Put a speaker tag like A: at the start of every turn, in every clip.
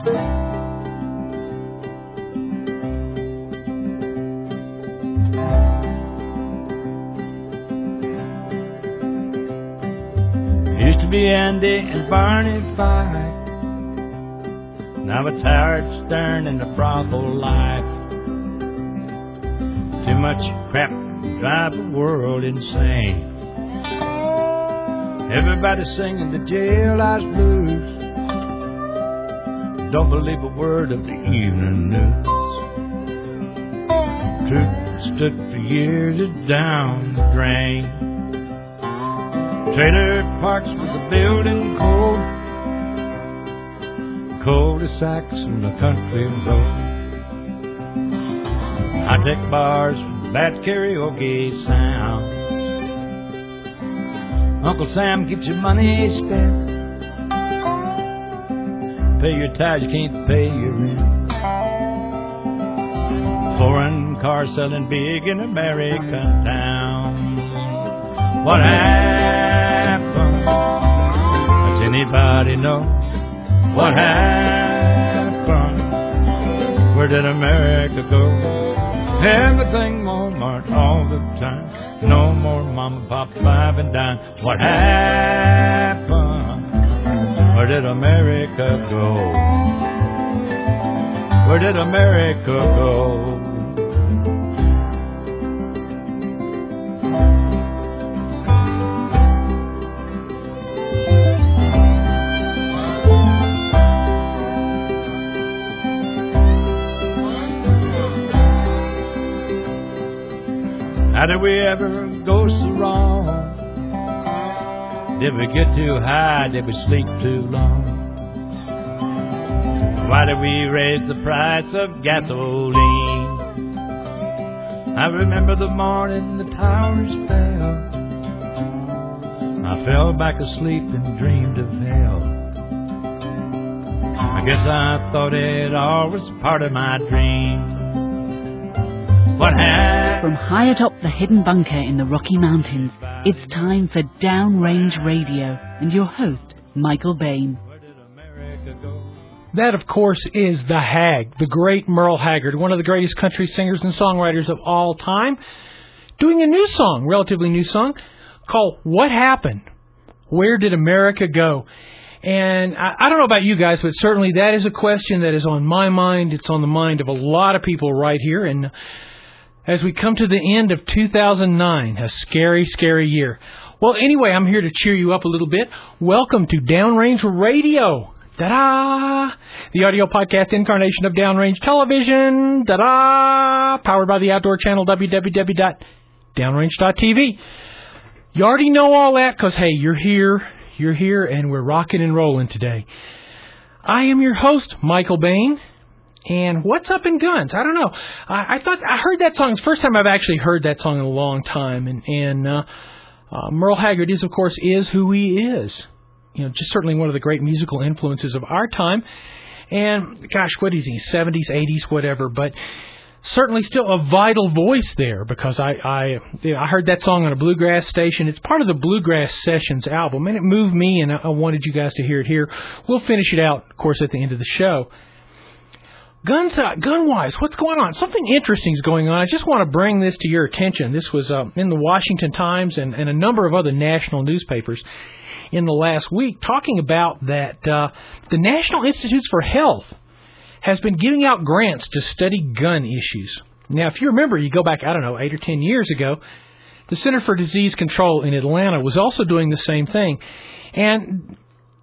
A: Used to be Andy and Barney Fife. Now it's Howard Stern and the brothel life. Too much crap to drive the world insane. Everybody singing the jailhouse blues. Don't believe a word of the evening news. Truth stood for years is down the drain. Trailer parks with the building code. Cul-de-sacs in the country road. High-tech bars with bad karaoke sounds. Uncle Sam keeps your money spent. Pay your tithes, you can't pay your rent. Foreign cars selling big in American towns. What happened? Does anybody know? What happened? Where did America go? Everything Walmart all the time. No more mom and pop, five and dime. What happened? Where did America go? Where did America go? How did we ever go so wrong? Did we get too high? Did we sleep too long? Why did we raise the price of gasoline? I remember the morning the towers fell. I fell back asleep and dreamed of hell. I guess I thought it all was part of my dream. What happened?
B: From high atop the hidden bunker in the Rocky Mountains, it's time for Downrange Radio and your host, Michael Bain.
C: That, of course, is the Hag, the great Merle Haggard, one of the greatest country singers and songwriters of all time, doing a new song, relatively new song, called What Happened? Where Did America Go? And I don't know about you guys, but certainly that is a question that is on my mind. It's on the mind of a lot of people right here. And as we come to the end of 2009, a scary, scary year. Well, anyway, I'm here to cheer you up a little bit. Welcome to Downrange Radio. Ta-da! The audio podcast incarnation of Downrange Television. Ta-da! Powered by the outdoor channel www.downrange.tv. You already know all that because, hey, you're here, and we're rocking and rolling today. I am your host, Michael Bain. And what's up in guns? I don't know. I thought I heard that song. It's the first time I've actually heard that song in a long time. And Merle Haggard is, of course, is who he is. You know, just certainly one of the great musical influences of our time. And gosh, what is he? 70s, 80s, whatever. But certainly still a vital voice there because I heard that song on a bluegrass station. It's part of the Bluegrass Sessions album, and it moved me, and I wanted you guys to hear it here. We'll finish it out, of course, at the end of the show. Gun-wise, what's going on? Something interesting is going on. I just want to bring this to your attention. This was in the Washington Times and a number of other national newspapers in the last week talking about that the National Institutes for Health has been giving out grants to study gun issues. Now, if you remember, you go back, 8 or 10 years ago, the Center for Disease Control in Atlanta was also doing the same thing. And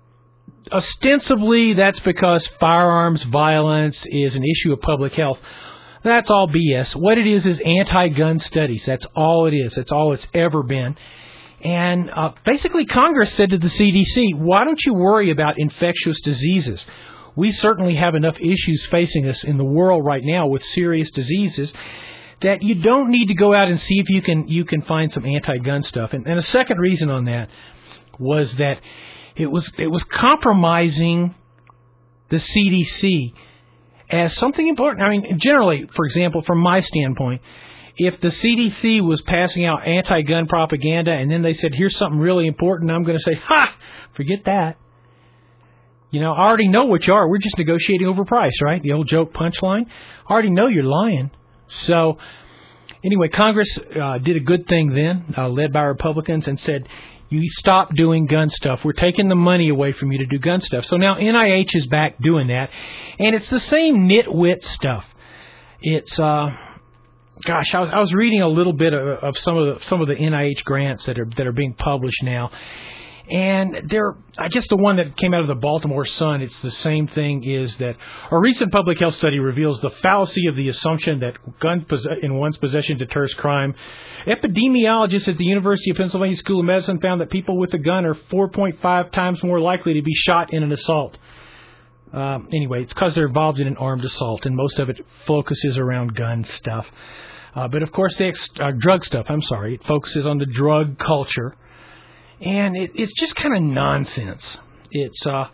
C: ostensibly, that's because firearms violence is an issue of public health. That's all BS. What it is anti-gun studies. That's all it is. That's all it's ever been. And basically, Congress said to the CDC, why don't you worry about infectious diseases? We certainly have enough issues facing us in the world right now with serious diseases that you don't need to go out and see if you can find some anti-gun stuff. And a second reason on that was that it was compromising the CDC as something important. I mean, generally, for example, from my standpoint, if the CDC was passing out anti-gun propaganda and then they said, here's something really important, I'm going to say, ha, forget that. I already know what you are. We're just negotiating over price, right? The old joke punchline. I already know you're lying. So, anyway, Congress did a good thing then, led by Republicans, and said, you stop doing gun stuff. We're taking the money away from you to do gun stuff. So now NIH is back doing that, and it's the same nitwit stuff. It's, I was reading a little bit of some of the NIH grants that are being published now. And I guess the one that came out of the Baltimore Sun, it's the same thing, is that a recent public health study reveals the fallacy of the assumption that gun in one's possession deters crime. Epidemiologists at the University of Pennsylvania School of Medicine found that people with a gun are 4.5 times more likely to be shot in an assault. Anyway, it's because they're involved in an armed assault, and most of it focuses around gun stuff. But, of course, drug stuff, it focuses on the drug culture. And it's just kind of nonsense. It's, when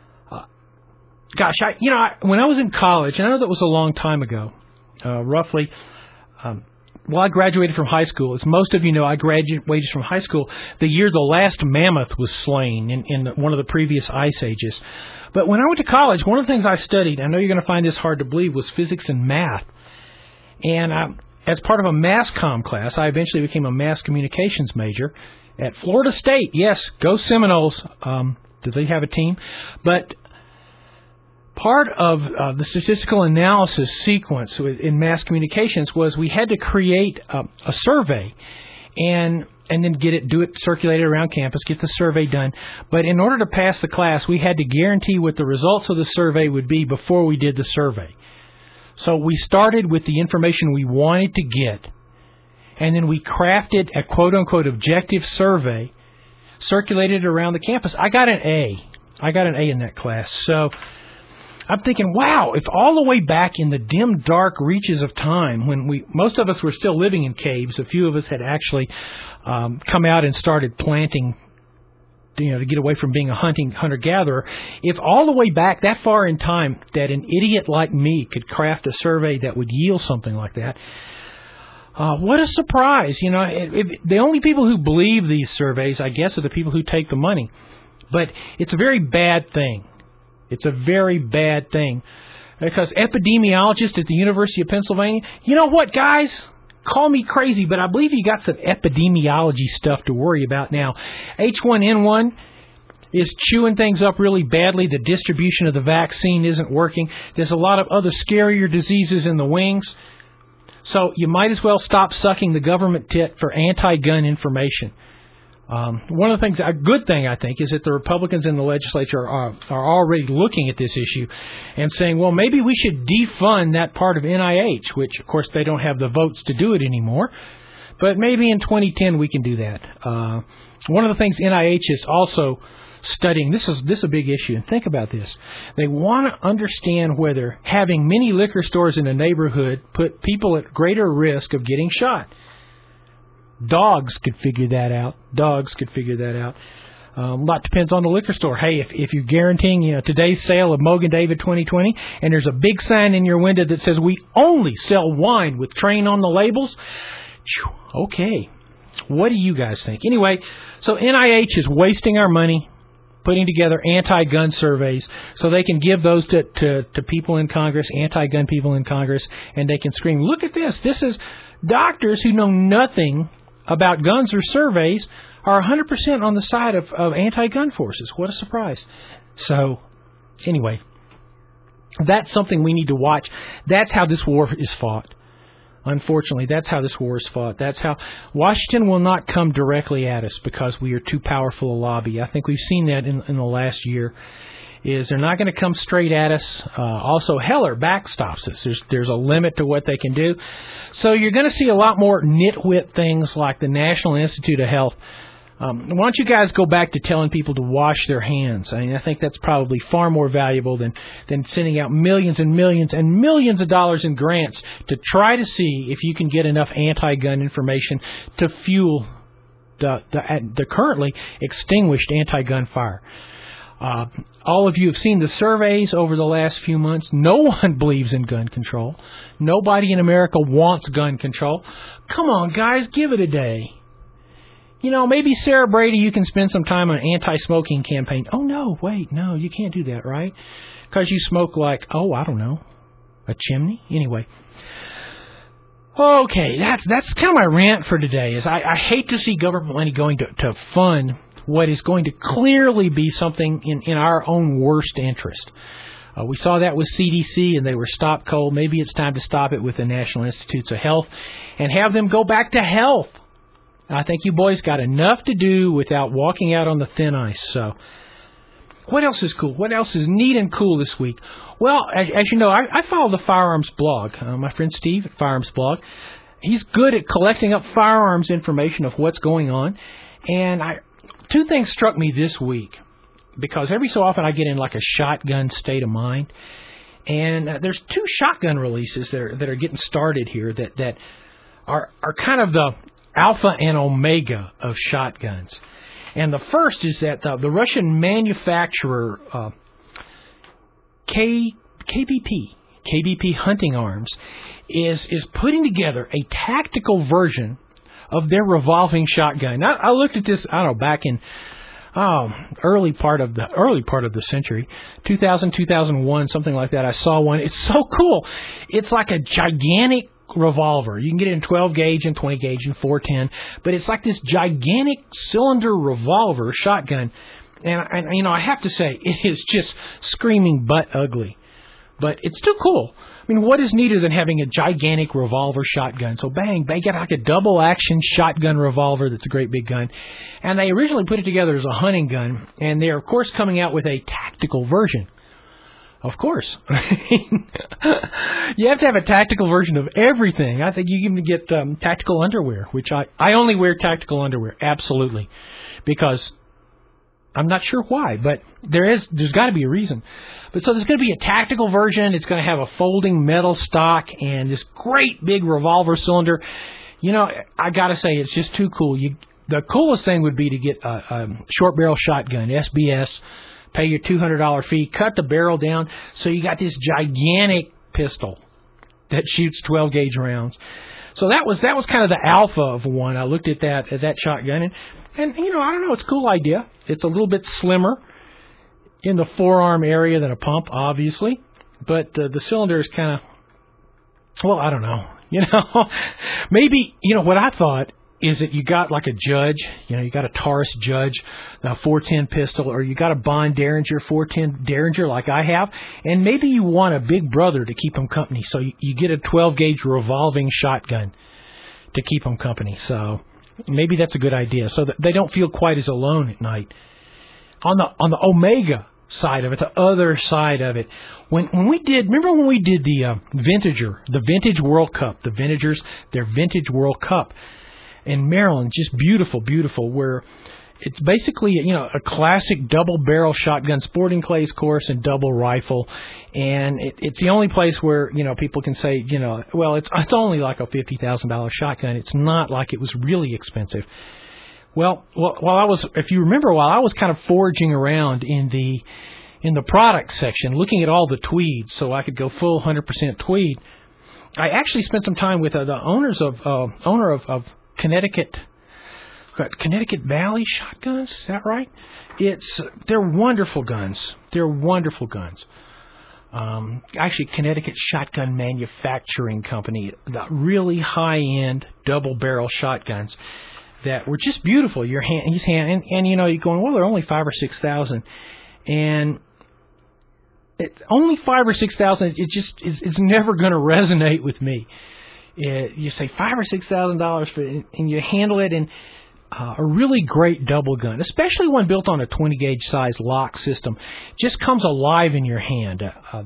C: I was in college, and I know that was a long time ago, roughly, I graduated from high school. As most of you know, I graduated from high school the year the last mammoth was slain in one of the previous ice ages. But when I went to college, one of the things I studied, I know you're going to find this hard to believe, was physics and math. And as part of a mass comm class, I eventually became a mass communications major at Florida State. Yes, go Seminoles. Do they have a team? But part of the statistical analysis sequence in mass communications was we had to create a survey and then do it circulated around campus, get the survey done. But in order to pass the class, we had to guarantee what the results of the survey would be before we did the survey. So we started with the information we wanted to get, and then we crafted a quote-unquote objective survey, circulated around the campus. I got an A in that class. So I'm thinking, wow, if all the way back in the dim, dark reaches of time, when most of us were still living in caves, a few of us had actually come out and started planting, to get away from being a hunter-gatherer. If all the way back that far in time that an idiot like me could craft a survey that would yield something like that, what a surprise. The only people who believe these surveys, I guess, are the people who take the money. But it's a very bad thing. It's a very bad thing. Because epidemiologists at the University of Pennsylvania, you know what, guys? Call me crazy, but I believe you got some epidemiology stuff to worry about now. H1N1 is chewing things up really badly. The distribution of the vaccine isn't working. There's a lot of other scarier diseases in the wings. So you might as well stop sucking the government tit for anti-gun information. One of the things, a good thing I think, is that the Republicans in the legislature are already looking at this issue and saying, well, maybe we should defund that part of NIH, which, of course, they don't have the votes to do it anymore. But maybe in 2010 we can do that. One of the things NIH is also studying, this is a big issue, and think about this. They want to understand whether having many liquor stores in a neighborhood put people at greater risk of getting shot. Dogs could figure that out. A lot depends on the liquor store. Hey, if you're guaranteeing today's sale of Mogan David 2020, and there's a big sign in your window that says we only sell wine with Train on the labels, okay. What do you guys think? Anyway, so NIH is wasting our money putting together anti-gun surveys so they can give those to people in Congress, anti-gun people in Congress, and they can scream, look at this. This is doctors who know nothing about guns or surveys are 100% on the side of anti-gun forces. What a surprise. So, anyway, that's something we need to watch. That's how this war is fought. Unfortunately, that's how this war is fought. That's how Washington will not come directly at us because we are too powerful a lobby. I think we've seen that in the last year. Is they're not going to come straight at us. Also, Heller backstops us. There's a limit to what they can do. So you're going to see a lot more nitwit things like the National Institute of Health. Why don't you guys go back to telling people to wash their hands? I mean, I think that's probably far more valuable than sending out millions and millions and millions of dollars in grants to try to see if you can get enough anti-gun information to fuel the currently extinguished anti-gun fire. All of you have seen the surveys over the last few months. No one believes in gun control. Nobody in America wants gun control. Come on, guys, give it a day. maybe Sarah Brady, you can spend some time on an anti-smoking campaign. Oh, no, wait, no, you can't do that, right? Because you smoke like, I don't know, a chimney? Anyway. Okay, that's kind of my rant for today. Is I hate to see government money going to fund what is going to clearly be something in our own worst interest. We saw that with CDC, and they were stopped cold. Maybe it's time to stop it with the National Institutes of Health and have them go back to health. I think you boys got enough to do without walking out on the thin ice. So, what else is cool? What else is neat and cool this week? Well, as you know, I follow the Firearms blog. My friend Steve at Firearms blog. He's good at collecting up firearms information of what's going on. And two things struck me this week, because every so often I get in like a shotgun state of mind. And there's two shotgun releases that are getting started here that are kind of the alpha and omega of shotguns. And the first is that the Russian manufacturer KBP Hunting Arms is putting together a tactical version of their revolving shotgun. Now, I looked at this, back in early part of the century, 2000, 2001, something like that. I saw one. It's so cool. It's like a gigantic revolver. You can get it in 12 gauge and 20 gauge and 410, but it's like this gigantic cylinder revolver shotgun. And I have to say, it is just screaming butt ugly, but it's too cool. I mean, what is neater than having a gigantic revolver shotgun? So bang, they get like a double action shotgun revolver that's a great big gun. And they originally put it together as a hunting gun, and they're of course coming out with a tactical version. Of course. You have to have a tactical version of everything. I think you can get tactical underwear, which I only wear tactical underwear, absolutely, because I'm not sure why, but there's got to be a reason. But so there's going to be a tactical version. It's going to have a folding metal stock and this great big revolver cylinder. I got to say, it's just too cool. The coolest thing would be to get a short barrel shotgun, SBS, pay your $200 fee, cut the barrel down, so you got this gigantic pistol that shoots 12 gauge rounds. So that was kind of the alpha of one. I looked at that shotgun, and I don't know, it's a cool idea. It's a little bit slimmer in the forearm area than a pump, obviously, but the cylinder is kind of, I don't know. Maybe, what I thought is that you got like a Judge, you got a Taurus Judge, a 410 pistol, or you got a Bond Derringer 410 Derringer like I have, and maybe you want a big brother to keep them company, so you get a 12-gauge revolving shotgun to keep them company. So maybe that's a good idea, so that they don't feel quite as alone at night. On the Omega side of it, the other side of it, when we did the the Vintage World Cup, the Vintagers, their Vintage World Cup in Maryland, just beautiful, where it's basically, a classic double-barrel shotgun, sporting clays course, and double rifle. And it's the only place where, people can say, it's only like a $50,000 shotgun. It's not like it was really expensive. Well, while I was kind of foraging around in the product section, looking at all the tweeds so I could go full 100% tweed, I actually spent some time with the owner of Connecticut Valley shotguns. Is that right? They're wonderful guns. Actually, Connecticut Shotgun Manufacturing Company, the really high-end double-barrel shotguns that were just beautiful. You're going, well, they're only $5,000 or $6,000, and it's only $5,000 or $6,000. It's never going to resonate with me. You say $5,000 or $6,000 for it, and you handle it in a really great double gun, especially one built on a 20 gauge size lock system, just comes alive in your hand.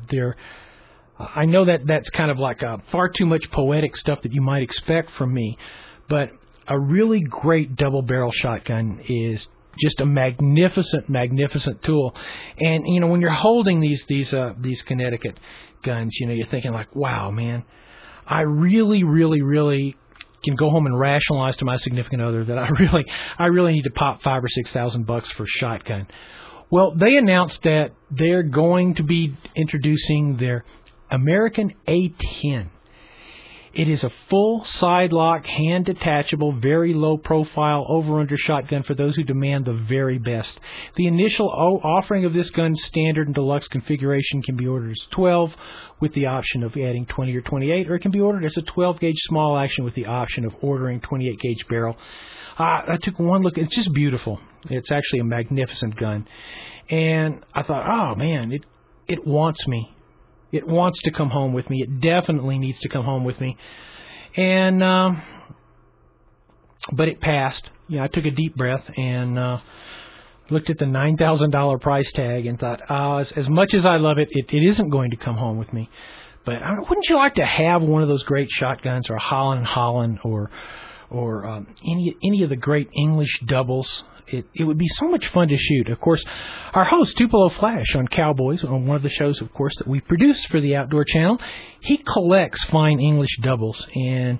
C: I know that's kind of like far too much poetic stuff that you might expect from me, but a really great double barrel shotgun is just a magnificent tool. And when you're holding these Connecticut guns, you're thinking like, wow, man, I really can go home and rationalize to my significant other that I really need to pop $5,000 or $6,000 for a shotgun. Well, they announced that they're going to be introducing their American A10. It is a full side-lock, hand-detachable, very low-profile over-under shotgun for those who demand the very best. The initial offering of this gun's standard and deluxe configuration can be ordered as 12 with the option of adding 20 or 28, or it can be ordered as a 12-gauge small action with the option of ordering 28-gauge barrel. I took one look. It's just beautiful. It's actually a magnificent gun. And I thought, oh, man, it wants me. It wants to come home with me. It definitely needs to come home with me. And, but it passed. I took a deep breath and looked at the $9,000 price tag and thought, as much as I love it, it isn't going to come home with me. But wouldn't you like to have one of those great shotguns, or a Holland & Holland, or any of the great English doubles? It would be so much fun to shoot. Of course, our host, Tupelo Flash, on Cowboys, on one of the shows, of course, that we produce for the Outdoor Channel, he collects fine English doubles, and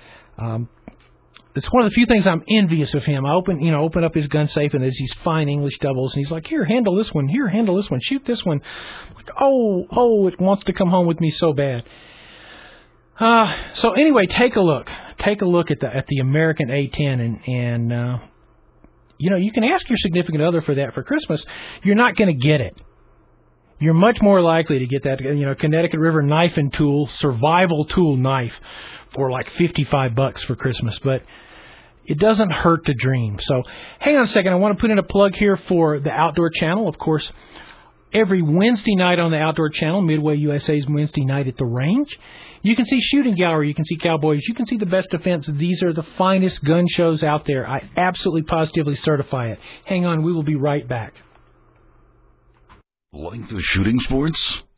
C: it's one of the few things I'm envious of him. I open up his gun safe, and there's these fine English doubles, and he's like, here, handle this one, shoot this one. I'm like, oh, it wants to come home with me so bad. So anyway, take a look at the American A10, and you can ask your significant other for that for Christmas. You're not going to get it. You're much more likely to get that, Connecticut River Knife and Tool survival tool knife for like $55 for Christmas. But it doesn't hurt to dream. So hang on a second. I want to put in a plug here for the Outdoor Channel. Of course, every Wednesday night on the Outdoor Channel, Midway USA's Wednesday night at the range, you can see Shooting Gallery, you can see Cowboys, you can see The Best Defense. These are the finest gun shows out there. I absolutely positively certify it. Hang on, we will be right back.
D: Like the shooting sports?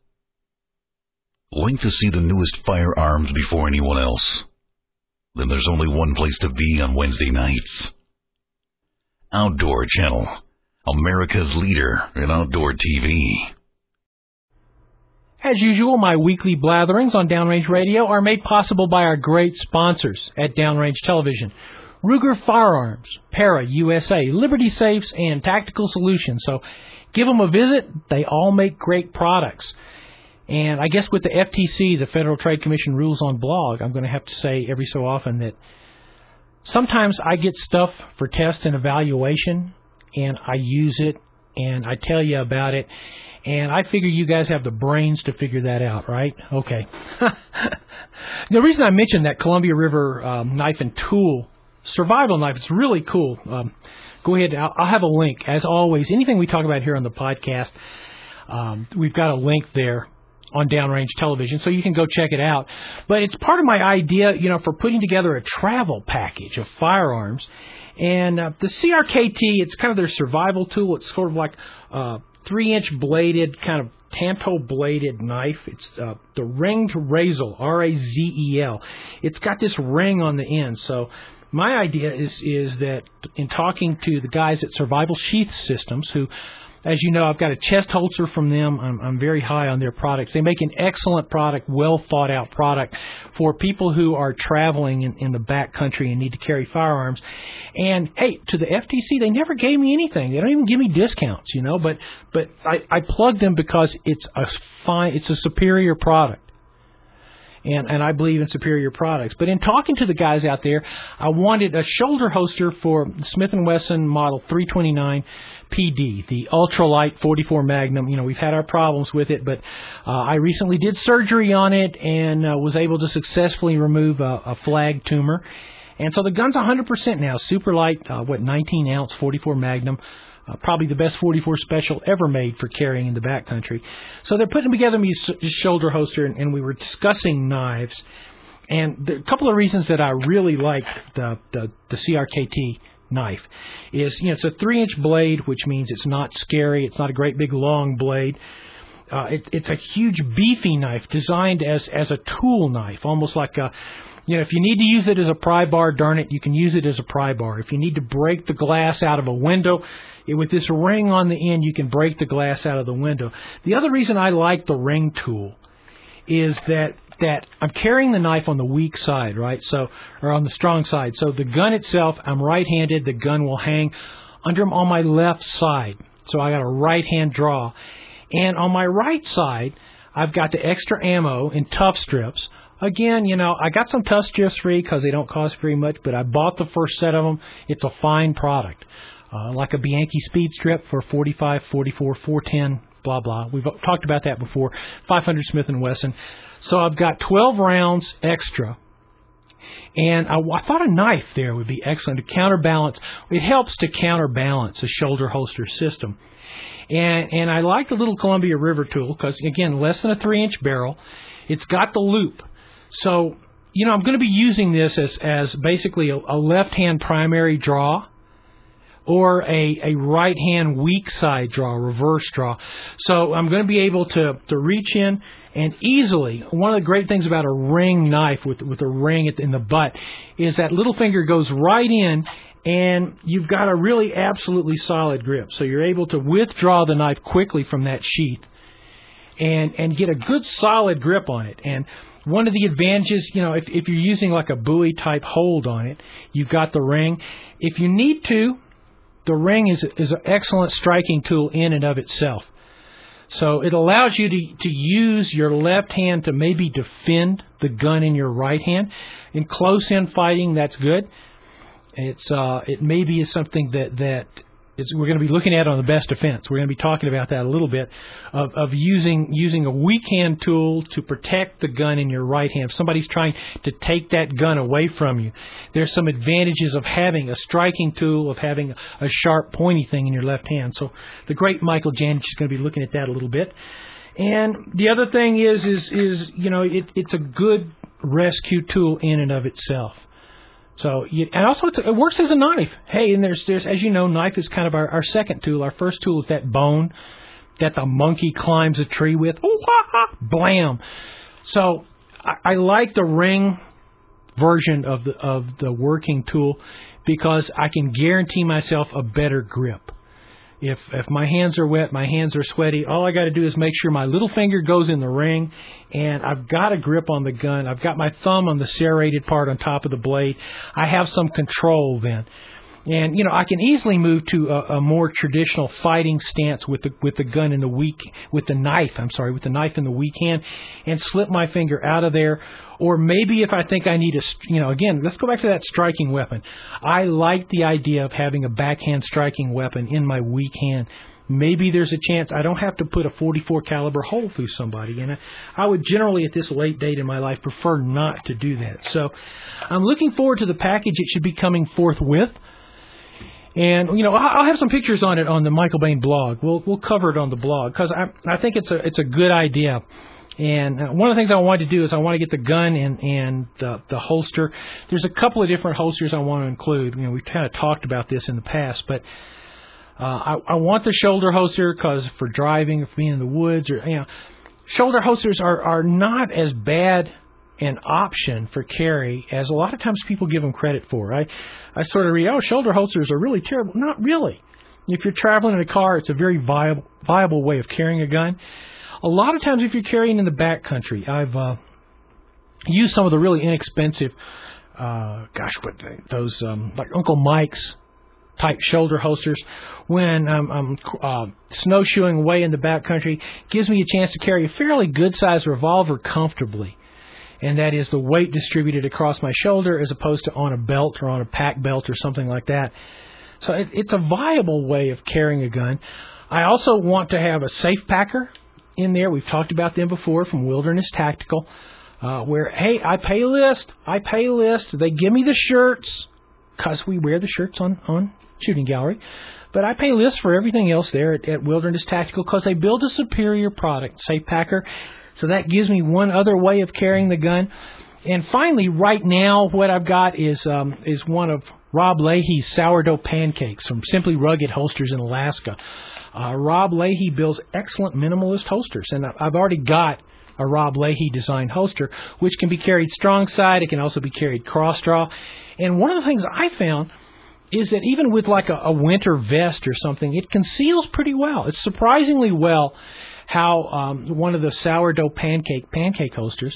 D: Like to see the newest firearms before anyone else? Then there's only one place to be on Wednesday nights. Outdoor Channel, America's leader in outdoor TV.
C: As usual, my weekly blatherings on Downrange Radio are made possible by our great sponsors at Downrange Television: Ruger Firearms, Para USA, Liberty Safes, and Tactical Solutions. So give them a visit. They all make great products. And I guess with the FTC, the Federal Trade Commission rules on blog, I'm going to have to say every so often that sometimes I get stuff for test and evaluation, and I use it, and I tell you about it, and I figure you guys have the brains to figure that out, right? Okay. The reason I mentioned that Columbia River Knife and Tool survival knife, it's really cool. Go ahead. I'll have a link. As always, anything we talk about here on the podcast, we've got a link there on Downrange Television, so you can go check it out. But it's part of my idea, for putting together a travel package of firearms. And the CRKT, it's kind of their survival tool. It's sort of like a 3-inch bladed, kind of tanto-bladed knife. It's the Ringed Razel, R-A-Z-E-L. It's got this ring on the end. So my idea is that in talking to the guys at Survival Sheath Systems, who, as you know, I've got a chest holster from them. I'm very high on their products. They make an excellent product, well thought out product for people who are traveling in the back country and need to carry firearms. And hey, to the FTC, they never gave me anything. They don't even give me discounts, but I plugged them because it's a superior product. And I believe in superior products. But in talking to the guys out there, I wanted a shoulder holster for Smith & Wesson Model 329 PD, the ultralight 44 Magnum. We've had our problems with it, but I recently did surgery on it and was able to successfully remove a flag tumor. And so the gun's 100% now, super light, 19-ounce 44 Magnum. Probably the best 44 special ever made for carrying in the backcountry. So they're putting together me a shoulder holster, and we were discussing knives. And a couple of reasons that I really like the CRKT knife is, it's a 3-inch blade, which means it's not scary. It's not a great big long blade. It's a huge beefy knife designed as a tool knife, almost like a... if you need to use it as a pry bar, darn it, you can use it as a pry bar. If you need to break the glass out of a window, with this ring on the end, you can break the glass out of the window. The other reason I like the ring tool is that I'm carrying the knife on the weak side, right? Or on the strong side. So the gun itself, I'm right-handed. The gun will hang on my left side. So I got a right-hand draw. And on my right side, I've got the extra ammo in tough strips. Again, I got some tough strips free because they don't cost very much, but I bought the first set of them. It's a fine product. Like a Bianchi Speed Strip for 45, 44, 410, blah, blah. We've talked about that before. 500 Smith & Wesson. So I've got 12 rounds extra. And I thought a knife there would be excellent to counterbalance. It helps to counterbalance a shoulder holster system. And I like the little Columbia River tool because, again, less than a 3-inch barrel. It's got the loop. So, I'm going to be using this as basically a left-hand primary draw or a right-hand weak side draw, reverse draw. So I'm going to be able to reach in and easily. One of the great things about a ring knife with a ring in the butt is that little finger goes right in, and you've got a really absolutely solid grip. So you're able to withdraw the knife quickly from that sheath and get a good solid grip on it. And one of the advantages, if you're using like a buoy type hold on it, you've got the ring. If you need to, the ring is an excellent striking tool in and of itself. So it allows you to use your left hand to maybe defend the gun in your right hand. In close-in fighting, that's good. It maybe is something that we're going to be looking at on the best defense. We're going to be talking about that a little bit, of using a weak hand tool to protect the gun in your right hand. If somebody's trying to take that gun away from you, there's some advantages of having a striking tool, of having a sharp, pointy thing in your left hand. So the great Michael Janich is going to be looking at that a little bit. And the other thing is it's a good rescue tool in and of itself. So, and also it works as a knife. Hey, and there's as you know, knife is kind of our second tool. Our first tool is that bone that the monkey climbs a tree with. Oh, ha, ha, blam. So I like the ring version of the working tool because I can guarantee myself a better grip. If my hands are wet, my hands are sweaty, all I got to do is make sure my little finger goes in the ring, and I've got a grip on the gun. I've got my thumb on the serrated part on top of the blade. I have some control then. And, I can easily move to a more traditional fighting stance with the gun in the with the knife in the weak hand, and slip my finger out of there. Or maybe if I think I need again, let's go back to that striking weapon. I like the idea of having a backhand striking weapon in my weak hand. Maybe there's a chance I don't have to put a .44 caliber hole through somebody, and I would generally at this late date in my life prefer not to do that. So I'm looking forward to the package. It should be coming forthwith. And, I'll have some pictures on it on the Michael Bain blog. We'll cover it on the blog because I think it's a good idea. And one of the things I wanted to do is I want to get the gun and the holster. There's a couple of different holsters I want to include. We've kind of talked about this in the past, but I want the shoulder holster because for driving, or for being in the woods, or shoulder holsters are not as bad an option for carry as a lot of times people give them credit for. I sort of read, shoulder holsters are really terrible. Not really. If you're traveling in a car, it's a very viable way of carrying a gun. A lot of times if you're carrying in the backcountry, I've used some of the really inexpensive, those like Uncle Mike's type shoulder holsters when I'm snowshoeing away in the backcountry. Gives me a chance to carry a fairly good-sized revolver comfortably. And that is the weight distributed across my shoulder as opposed to on a belt or on a pack belt or something like that. So it's a viable way of carrying a gun. I also want to have a safe packer in there. We've talked about them before from Wilderness Tactical, where, hey, I pay list. They give me the shirts because we wear the shirts on Shooting Gallery. But I pay list for everything else there at Wilderness Tactical because they build a superior product, safe packer. So that gives me one other way of carrying the gun. And finally, right now, what I've got is one of Rob Leahy's sourdough pancakes from Simply Rugged Holsters in Alaska. Rob Leahy builds excellent minimalist holsters, and I've already got a Rob Leahy designed holster, which can be carried strong side. It can also be carried cross draw. And one of the things I found is that even with like a winter vest or something, it conceals pretty well. It's surprisingly well how one of the sourdough pancake holsters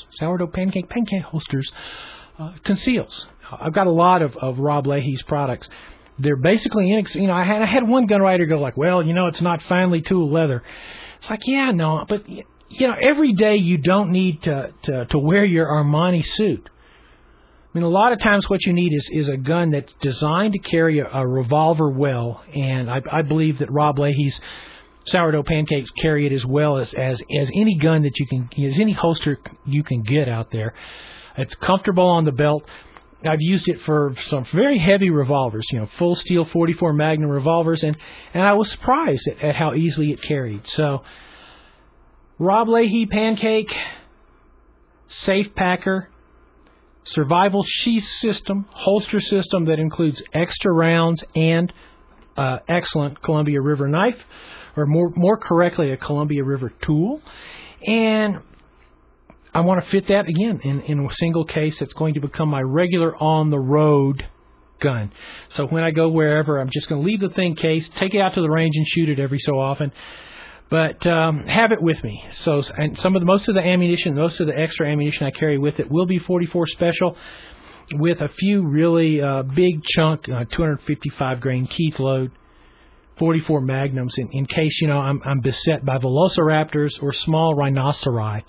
C: conceals. I've got a lot of Rob Leahy's products. They're basically, I had one gun writer go like, well, it's not finely tooled leather. It's like, yeah, no, but every day you don't need to wear your Armani suit. I mean, a lot of times what you need is a gun that's designed to carry a revolver well, and I believe that Rob Leahy's sourdough pancakes carry it as well as any gun that you can, as any holster you can get out there. It's comfortable on the belt. I've used it for some very heavy revolvers, full steel 44 Magnum revolvers, and I was surprised at how easily it carried. So, Rob Leahy pancake, safe packer, survival sheath system, holster system that includes extra rounds and excellent Columbia River knife, or more correctly, a Columbia River tool. And I want to fit that, again, in a single case. It's going to become my regular on-the-road gun. So when I go wherever, I'm just going to leave the thing cased, take it out to the range and shoot it every so often. But have it with me. So, and most of the extra ammunition I carry with it will be 44 Special, with a few really big chunk 255 grain Keith load 44 Magnums in case I'm beset by velociraptors or small rhinoceri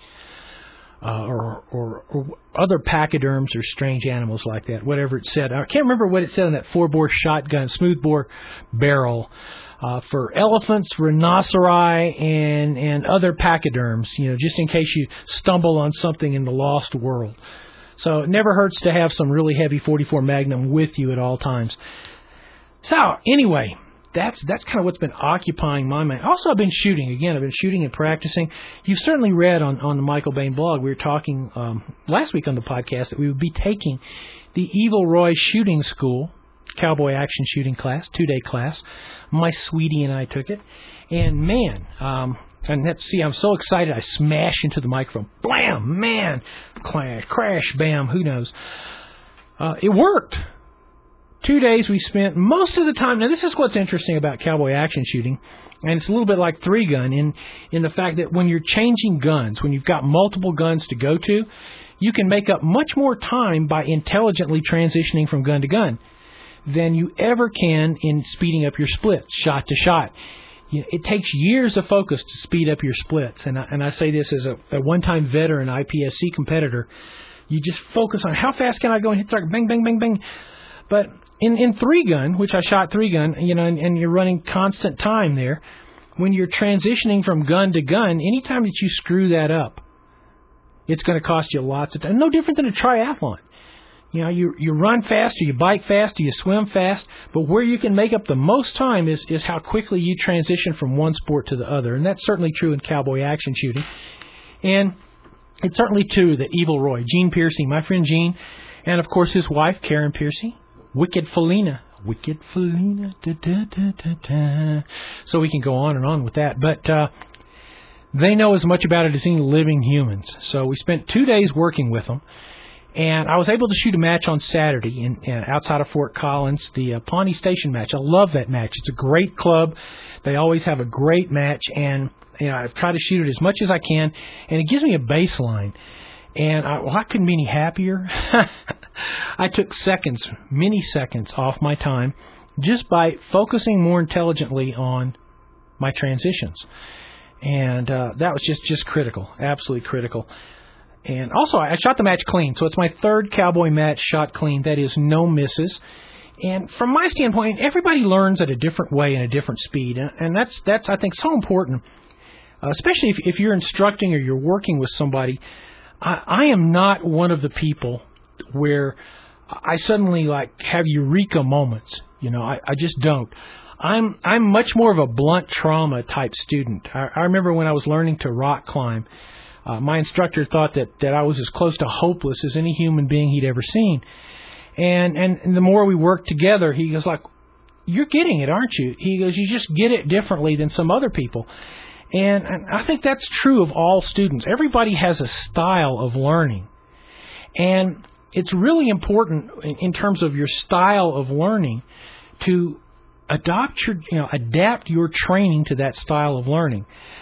C: or other pachyderms or strange animals like that. Whatever it said, I can't remember what it said on that 4-bore shotgun, smoothbore barrel. For elephants, rhinoceri, and other pachyderms, just in case you stumble on something in the lost world. So it never hurts to have some really heavy 44 Magnum with you at all times. So anyway, that's kind of what's been occupying my mind. Also, I've been shooting. Again, I've been shooting and practicing. You've certainly read on the Michael Bain blog, we were talking last week on the podcast that we would be taking the Evil Roy Shooting School cowboy action shooting class, 2-day class. My sweetie and I took it, and man, and let's see, I'm so excited I smash into the microphone. Blam, man, crash, bam, who knows. It worked. 2 days we spent most of the time. Now, this is what's interesting about cowboy action shooting, and it's a little bit like 3-gun in the fact that when you're changing guns, when you've got multiple guns to go to, you can make up much more time by intelligently transitioning from gun to gun than you ever can in speeding up your splits, shot to shot. It takes years of focus to speed up your splits, and I say this as a one-time veteran IPSC competitor. You just focus on how fast can I go and hit target, bang, bang, bang, bang. But in 3-gun, which I shot 3-gun, and you're running constant time there, when you're transitioning from gun to gun, anytime that you screw that up, it's going to cost you lots of time. No different than a triathlon. You run fast, or you bike fast, or you swim fast, but where you can make up the most time is how quickly you transition from one sport to the other, and that's certainly true in cowboy action shooting. And it's certainly true that Evil Roy, Gene Piercy, my friend Gene, and of course his wife, Karen Piercy, Wicked Felina, da, da, da, da, da. So we can go on and on with that, but they know as much about it as any living humans. So we spent 2 days working with them. And I was able to shoot a match on Saturday outside of Fort Collins, the Pawnee Station match. I love that match. It's a great club. They always have a great match, and I've tried to shoot it as much as I can, and it gives me a baseline. And I couldn't be any happier. I took many seconds off my time, just by focusing more intelligently on my transitions. And that was just critical, absolutely critical. And also, I shot the match clean, so it's my 3rd cowboy match shot clean. That is, no misses. And from my standpoint, everybody learns at a different way and a different speed, and that's I think so important, especially if you're instructing or you're working with somebody. I am not one of the people where I suddenly have eureka moments. I just don't. I'm much more of a blunt trauma type student. I remember when I was learning to rock climb. My instructor thought that I was as close to hopeless as any human being he'd ever seen. And the more we worked together, he goes like, "You're getting it, aren't you?" He goes, "You just get it differently than some other people." And I think that's true of all students. Everybody has a style of learning. And it's really important in terms of your style of learning to adapt your training to that style of learning.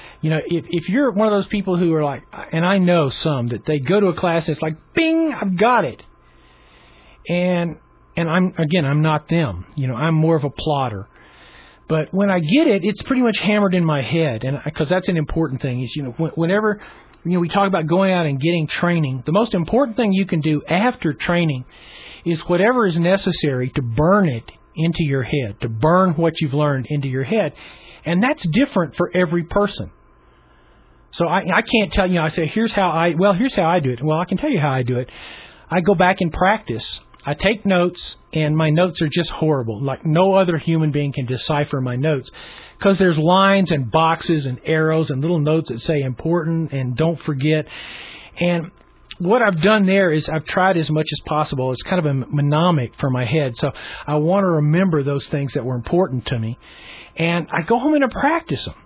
C: If you're one of those people who are like, and I know some, that they go to a class and it's like, bing, I've got it. And I'm not them. I'm more of a plodder. But when I get it, it's pretty much hammered in my head, and because that's an important thing. Is whenever we talk about going out and getting training, the most important thing you can do after training is whatever is necessary to burn it into your head, to burn what you've learned into your head, and that's different for every person. So I can't tell you. I say here's how I do it. Well, I can tell you how I do it. I go back and practice. I take notes, and my notes are just horrible. Like no other human being can decipher my notes because there's lines and boxes and arrows and little notes that say important and don't forget. And what I've done there is I've tried as much as possible. It's kind of a mnemonic for my head. So I want to remember those things that were important to me. And I go home and I practice them.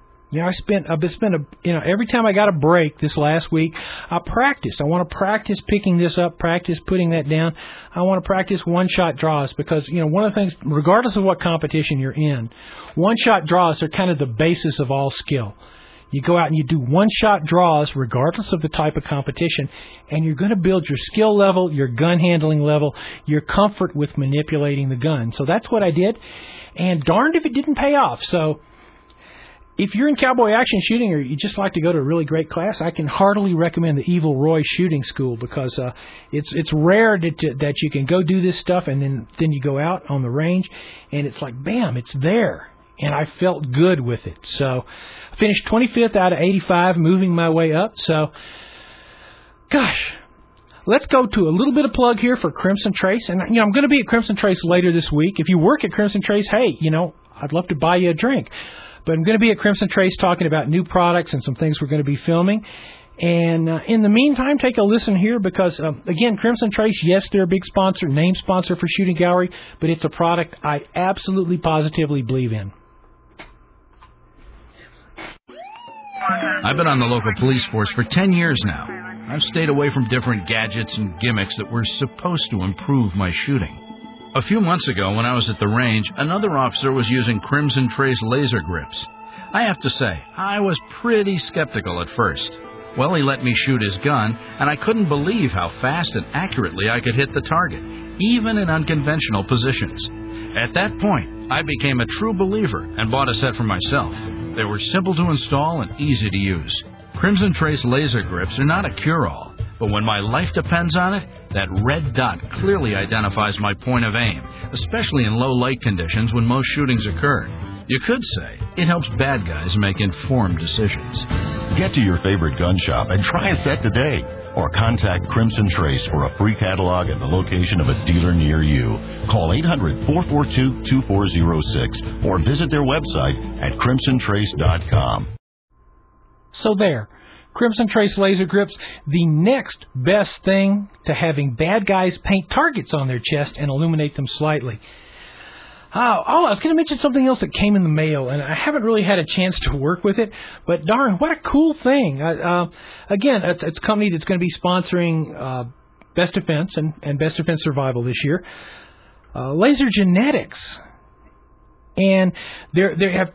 C: Every time I got a break this last week, I practiced. I want to practice picking this up, practice putting that down. I want to practice one-shot draws because, one of the things, regardless of what competition you're in, one-shot draws are kind of the basis of all skill. You go out and you do one-shot draws regardless of the type of competition, and you're going to build your skill level, your gun handling level, your comfort with manipulating the gun. So that's what I did, and darned if it didn't pay off. So if you're in cowboy action shooting or you just like to go to a really great class, I can heartily recommend the Evil Roy Shooting School because it's rare that you can go do this stuff and then you go out on the range and it's like, bam, it's there. And I felt good with it. So I finished 25th out of 85, moving my way up. So, gosh, let's go to a little bit of plug here for Crimson Trace. And, I'm going to be at Crimson Trace later this week. If you work at Crimson Trace, hey, I'd love to buy you a drink. But I'm going to be at Crimson Trace talking about new products and some things we're going to be filming. And in the meantime, take a listen here because, again, Crimson Trace, yes, they're a big sponsor, name sponsor for Shooting Gallery, but it's a product I absolutely positively believe in.
E: I've been on the local police force for 10 years now. I've stayed away from different gadgets and gimmicks that were supposed to improve my shooting. A few months ago, when I was at the range, another officer was using Crimson Trace laser grips. I have to say, I was pretty skeptical at first. Well, he let me shoot his gun, and I couldn't believe how fast and accurately I could hit the target, even in unconventional positions. At that point, I became a true believer and bought a set for myself. They were simple to install and easy to use. Crimson Trace laser grips are not a cure-all, but when my life depends on it, that red dot clearly identifies my point of aim, especially in low light conditions when most shootings occur. You could say it helps bad guys make informed decisions.
F: Get to your favorite gun shop and try a set today, or contact Crimson Trace for a free catalog at the location of a dealer near you. Call 800-442-2406 or visit their website at crimsontrace.com.
C: So there, Crimson Trace laser grips, the next best thing to having bad guys paint targets on their chest and illuminate them slightly. I was going to mention something else that came in the mail, and I haven't really had a chance to work with it, but darn, what a cool thing. Again, it's a company that's going to be sponsoring Best Defense and Best Defense Survival this year. Laser Genetics. And they're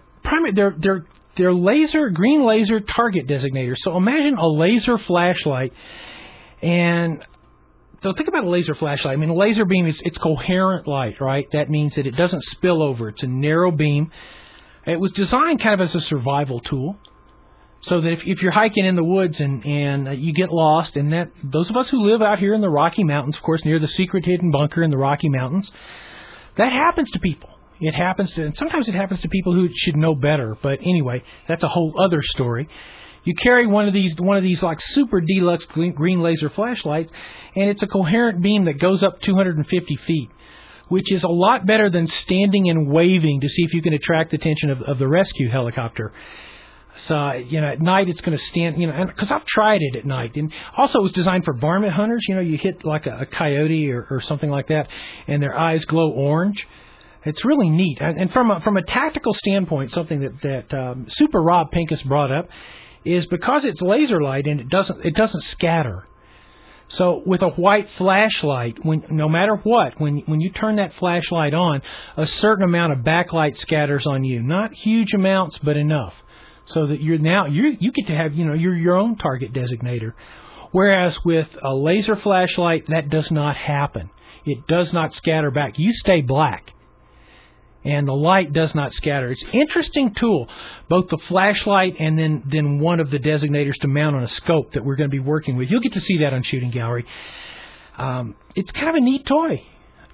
C: green laser target designators. So imagine a laser flashlight, and so think about a laser flashlight. I mean, a laser beam, it's coherent light, right? That means that it doesn't spill over. It's a narrow beam. It was designed kind of as a survival tool, so that if you're hiking in the woods and you get lost, and that those of us who live out here in the Rocky Mountains, of course, near the secret hidden bunker in the Rocky Mountains, that happens to people. And sometimes it happens to people who should know better. But anyway, that's a whole other story. You carry one of these like super deluxe green laser flashlights, and it's a coherent beam that goes up 250 feet, which is a lot better than standing and waving to see if you can attract the attention of the rescue helicopter. So, at night it's going to stand, because I've tried it at night. And also it was designed for varmint hunters. You hit like a coyote or something like that, and their eyes glow orange. It's really neat. And from a tactical standpoint, something that Super Rob Pincus brought up is because it's laser light and it doesn't scatter. So with a white flashlight, no matter what, when you turn that flashlight on, a certain amount of backlight scatters on you. Not huge amounts, but enough, so that you get to have your own target designator. Whereas with a laser flashlight, that does not happen. It does not scatter back. You stay black. and the light does not scatter. It's an interesting tool, both the flashlight and then one of the designators to mount on a scope that we're going to be working with. You'll get to see that on Shooting Gallery. It's kind of a neat toy.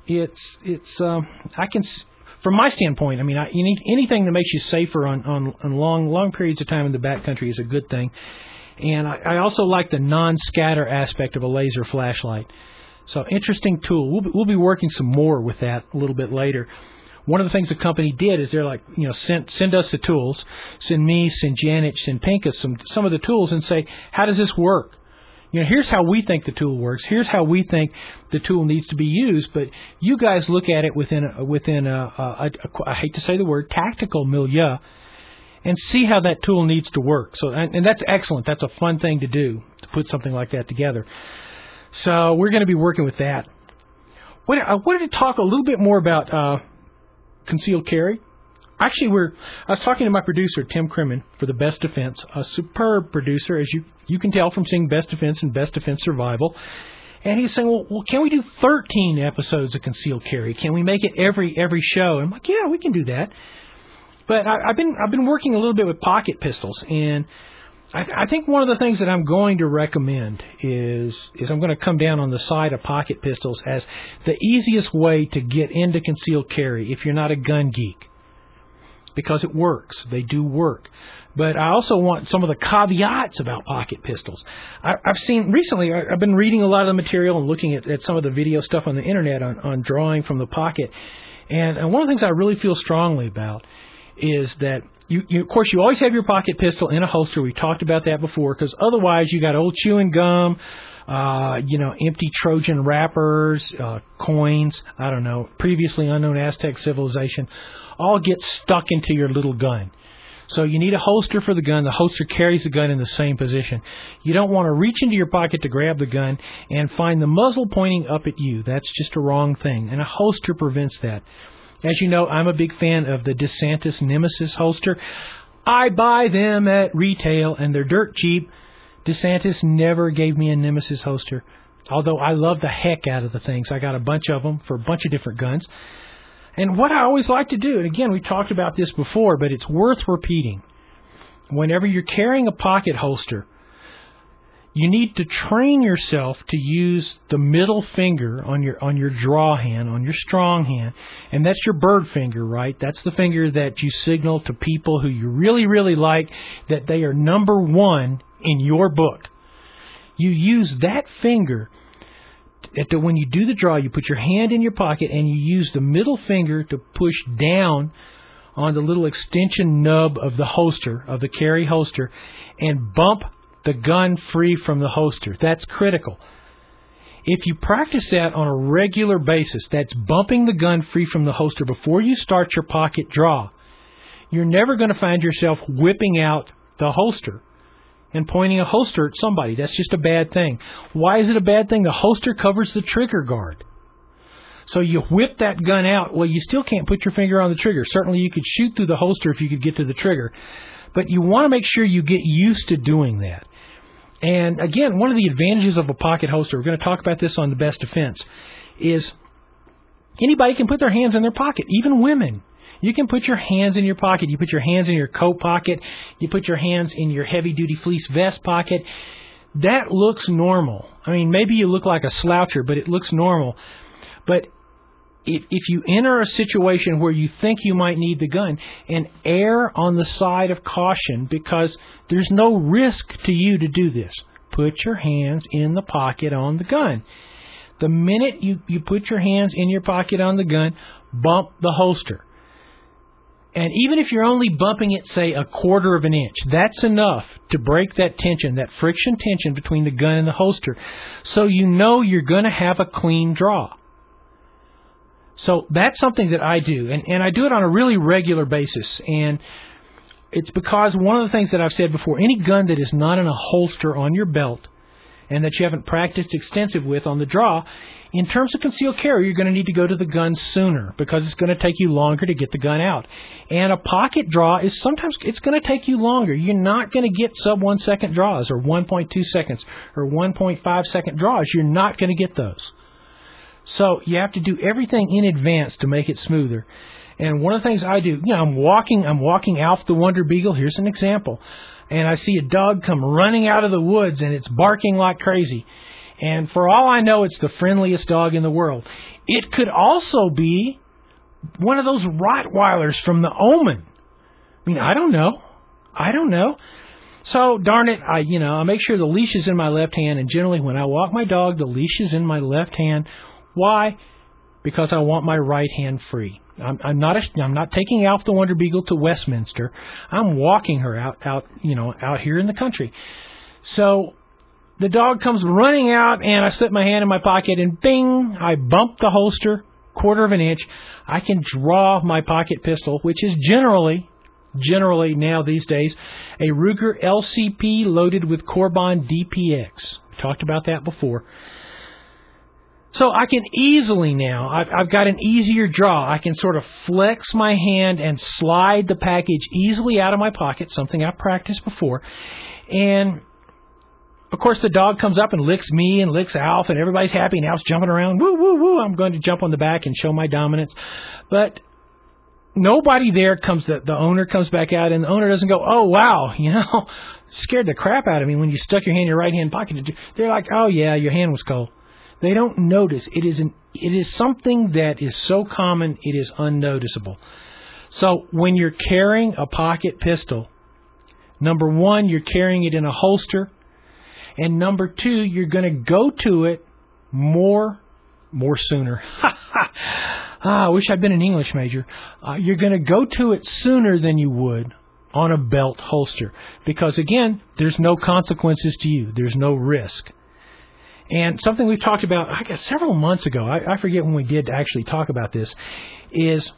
C: From my standpoint, I mean, you need anything that makes you safer on long periods of time in the backcountry is a good thing. And I also like the non-scatter aspect of a laser flashlight. So interesting tool. We'll be working some more with that a little bit later. One of the things the company did is they're like, send us the tools, send me, send Janet, send Pinka some of the tools, and say, how does this work? Here's how we think the tool works. Here's how we think the tool needs to be used. But you guys look at it within a I hate to say the word, tactical milieu, and see how that tool needs to work. So, and that's excellent. That's a fun thing to do, to put something like that together. So we're going to be working with that. I wanted to talk a little bit more about concealed carry. Actually, I was talking to my producer, Tim Crimmen, for the Best Defense, a superb producer, as you can tell from seeing Best Defense and Best Defense Survival. And he's saying, well, can we do 13 episodes of concealed carry? Can we make it every show? And I'm like, yeah, we can do that. But I've been working a little bit with pocket pistols, and I think one of the things that I'm going to recommend is I'm going to come down on the side of pocket pistols as the easiest way to get into concealed carry if you're not a gun geek. Because it works. They do work. But I also want some of the caveats about pocket pistols. I've seen recently, I've been reading a lot of the material and looking at some of the video stuff on the internet on drawing from the pocket. And one of the things I really feel strongly about is that, of course, you always have your pocket pistol in a holster. We talked about that before, because otherwise you got old chewing gum, empty Trojan wrappers, coins, I don't know, previously unknown Aztec civilization, all get stuck into your little gun. So you need a holster for the gun. The holster carries the gun in the same position. You don't want to reach into your pocket to grab the gun and find the muzzle pointing up at you. That's just a wrong thing, and a holster prevents that. As you know, I'm a big fan of the DeSantis Nemesis holster. I buy them at retail, and they're dirt cheap. DeSantis never gave me a Nemesis holster, although I love the heck out of the things. I got a bunch of them for a bunch of different guns. And what I always like to do, and again, we talked about this before, but it's worth repeating. Whenever you're carrying a pocket holster, you need to train yourself to use the middle finger on your draw hand, on your strong hand, and that's your bird finger, right? That's the finger that you signal to people who you really, really like that they are number one in your book. You use that finger. When you do the draw, you put your hand in your pocket and you use the middle finger to push down on the little extension nub of the holster, of the carry holster, and bump the gun free from the holster. That's critical. If you practice that on a regular basis, that's bumping the gun free from the holster before you start your pocket draw, you're never going to find yourself whipping out the holster and pointing a holster at somebody. That's just a bad thing. Why is it a bad thing? The holster covers the trigger guard. So you whip that gun out. Well, you still can't put your finger on the trigger. Certainly you could shoot through the holster if you could get to the trigger. But you want to make sure you get used to doing that. And again, one of the advantages of a pocket holster, we're going to talk about this on the Best Defense, is anybody can put their hands in their pocket, even women. You can put your hands in your pocket. You put your hands in your coat pocket. You put your hands in your heavy-duty fleece vest pocket. That looks normal. I mean, maybe you look like a sloucher, but it looks normal. But if you enter a situation where you think you might need the gun, and err on the side of caution, because there's no risk to you to do this. Put your hands in the pocket on the gun. The minute you put your hands in your pocket on the gun, bump the holster. And even if you're only bumping it, say, 1/4 of an inch, that's enough to break that tension, that friction tension between the gun and the holster, so you know you're going to have a clean draw. So that's something that I do, and I do it on a really regular basis. And it's because one of the things that I've said before, any gun that is not in a holster on your belt and that you haven't practiced extensive with on the draw, in terms of concealed carry, you're going to need to go to the gun sooner because it's going to take you longer to get the gun out. And a pocket draw is sometimes, it's going to take you longer. You're not going to get sub 1 second draws or 1.2 seconds or 1.5 second draws. You're not going to get those. So you have to do everything in advance to make it smoother. And one of the things I do, I'm walking Alf the Wonder Beagle. Here's an example. And I see a dog come running out of the woods, and it's barking like crazy. And for all I know, it's the friendliest dog in the world. It could also be one of those Rottweilers from The Omen. I mean, I don't know. So, darn it, I make sure the leash is in my left hand, and generally when I walk my dog, the leash is in my left hand. Why? Because I want my right hand free. I'm not taking Alf the Wonder Beagle to Westminster. I'm walking her out here in the country. So the dog comes running out, and I slip my hand in my pocket, and bing, I bump the holster, 1/4 of an inch. I can draw my pocket pistol, which is generally now these days a Ruger LCP loaded with Corbon DPX. We talked about that before. So I can easily now, I've got an easier draw. I can sort of flex my hand and slide the package easily out of my pocket, something I've practiced before. And, of course, the dog comes up and licks me and licks Alf, and everybody's happy, and Alf's jumping around. Woo, woo, woo. I'm going to jump on the back and show my dominance. But nobody there the owner comes back out, and the owner doesn't go, oh, wow, scared the crap out of me when you stuck your hand in your right hand pocket. They're like, oh, yeah, your hand was cold. They don't notice. It is something that is so common, it is unnoticeable. So when you're carrying a pocket pistol, number one, you're carrying it in a holster, and number two, you're going to go to it more sooner. I wish I'd been an English major. You're going to go to it sooner than you would on a belt holster because, again, there's no consequences to you. There's no risk. And something we've talked about, I guess, several months ago, I forget when we did actually talk about this, is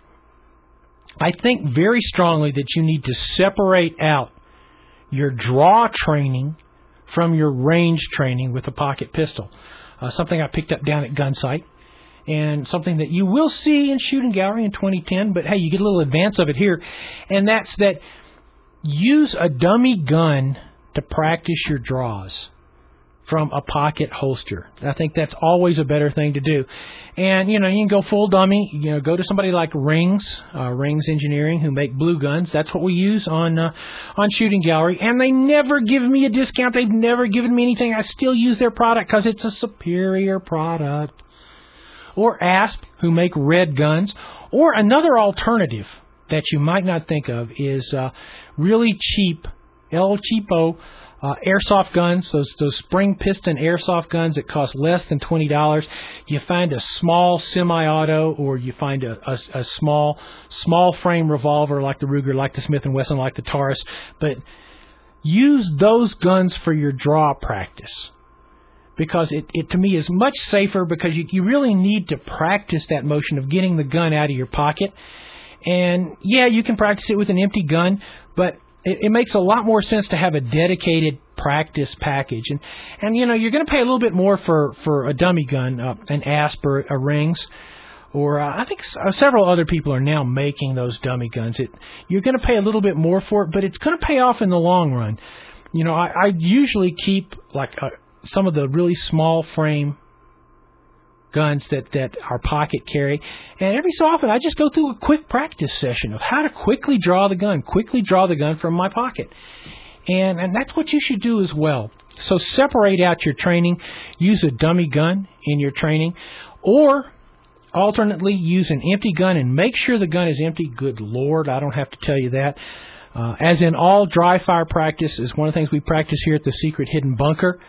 C: I think very strongly that you need to separate out your draw training from your range training with a pocket pistol. Something I picked up down at Gunsight, and something that you will see in Shooting Gallery in 2010, but hey, you get a little advance of it here, and that's that use a dummy gun to practice your draws from a pocket holster. I think that's always a better thing to do. And, you can go full dummy. Go to somebody like Rings Engineering, who make blue guns. That's what we use on Shooting Gallery. And they never give me a discount. They've never given me anything. I still use their product because it's a superior product. Or Asp, who make red guns. Or another alternative that you might not think of is really cheap, El Cheapo, airsoft guns, those spring piston airsoft guns that cost less than $20. You find a small semi-auto, or you find a small frame revolver like the Ruger, like the Smith & Wesson, like the Taurus. But use those guns for your draw practice, because it to me is much safer, because you really need to practice that motion of getting the gun out of your pocket. And yeah, you can practice it with an empty gun, but it makes a lot more sense to have a dedicated practice package. And you're going to pay a little bit more for a dummy gun, an Asp or a Rings, or I think several other people are now making those dummy guns. You're going to pay a little bit more for it, but it's going to pay off in the long run. I usually keep some of the really small frame guns that our pocket carry, and every so often I just go through a quick practice session of how to quickly draw the gun from my pocket, and that's what you should do as well. So separate out your training, use a dummy gun in your training, or alternately use an empty gun and make sure the gun is empty. Good Lord, I don't have to tell you that. As in all dry fire practice is one of the things we practice here at the Secret Hidden Bunker.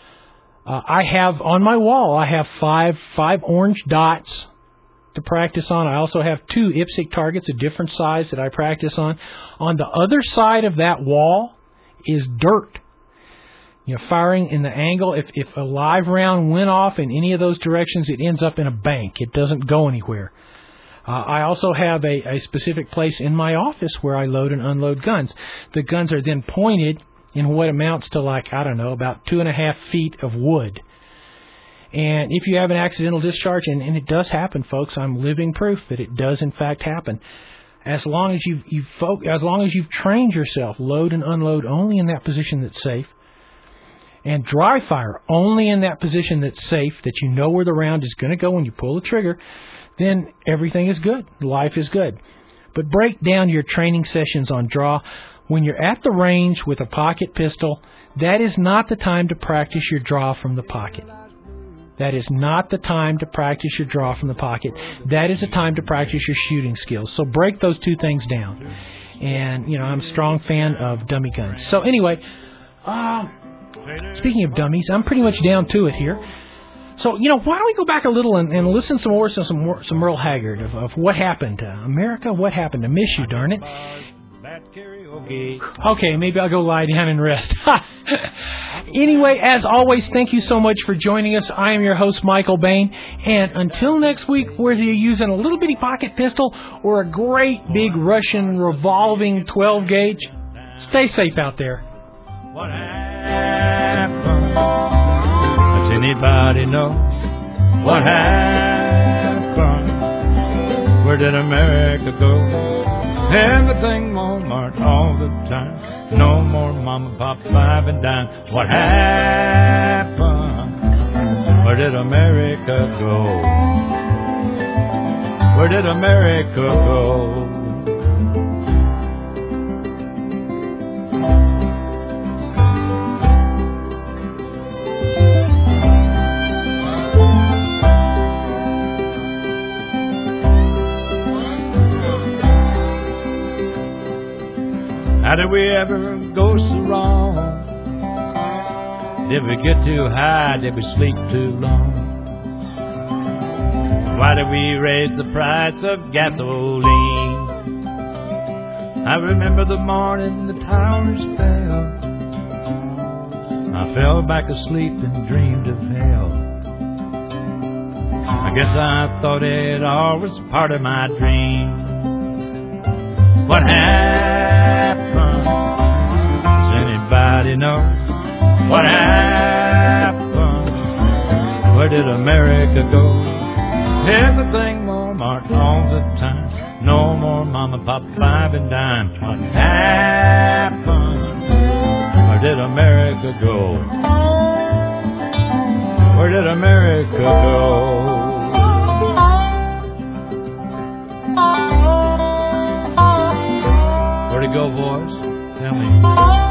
C: I have on my wall, I have five orange dots to practice on. I also have 2 IPSC targets, a different size, that I practice on. On the other side of that wall is dirt. Firing in the angle, if a live round went off in any of those directions, it ends up in a bank. It doesn't go anywhere. I also have a specific place in my office where I load and unload guns. The guns are then pointed in what amounts to about 2.5 feet of wood. And if you have an accidental discharge, and it does happen, folks, I'm living proof that it does in fact happen. As long as you've trained yourself, load and unload only in that position that's safe, and dry fire only in that position that's safe, that you know where the round is going to go when you pull the trigger, then everything is good. Life is good. but break down your training sessions on draw. When you're at the range with a pocket pistol, that is not the time to practice your draw from the pocket. That is not the time to practice your draw from the pocket. That is the time to practice your shooting skills. So break those two things down. And, I'm a strong fan of dummy guns. So anyway, speaking of dummies, I'm pretty much down to it here. So, why don't we go back a little and listen some more to some Merle Haggard of what happened to America, what happened to miss you, darn it. Okay, maybe I'll go lie down and rest. Anyway, as always, thank you so much for joining us. I am your host, Michael Bain. And until next week, whether you're using a little bitty pocket pistol or a great big Russian revolving 12-gauge, stay safe out there.
A: What happened? Does anybody know what happened? Where did America go? Everything Walmart all the time. No more mama, pop, 5 and dime. What happened? Where did America go? Where did America go? How did we ever go so wrong? Did we get too high? Did we sleep too long? Why did we raise the price of gasoline? I remember the morning the towers fell. I fell back asleep and dreamed of hell. I guess I thought it all was part of my dream. What happened? Does anybody know what happened? Where did America go? Everything Walmart all the time. No more mama, pop, 5 and dime. What happened? Where did America go? Where did America go? Where'd it go, boys? Tell me.